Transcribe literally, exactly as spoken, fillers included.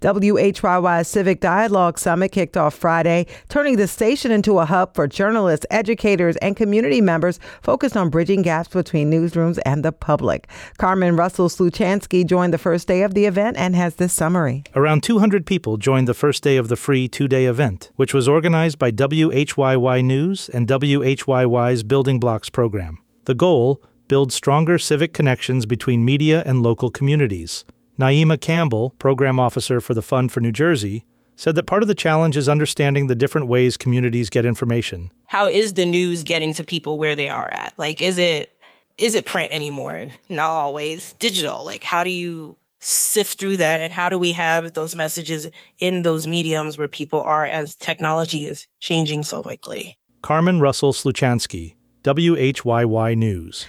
W H Y Y's Civic Dialogue Summit kicked off Friday, turning the station into a hub for journalists, educators, and community members focused on bridging gaps between newsrooms and the public. Carmen Russell-Sluchansky joined the first day of the event and has this summary. Around two hundred people joined the first day of the free two-day event, which was organized by W H Y Y News and W H Y Y's Building Blocks program. The goal, build stronger civic connections between media and local communities. Naima Campbell, program officer for the Fund for New Jersey, said that part of the challenge is understanding the different ways communities get information. How is the news getting to people where they are at? Like, is it is it print anymore? Not always. Digital. Like, how do you sift through that? And how do we have those messages in those mediums where people are as technology is changing so quickly? Carmen Russell-Sluchansky, W H Y Y News.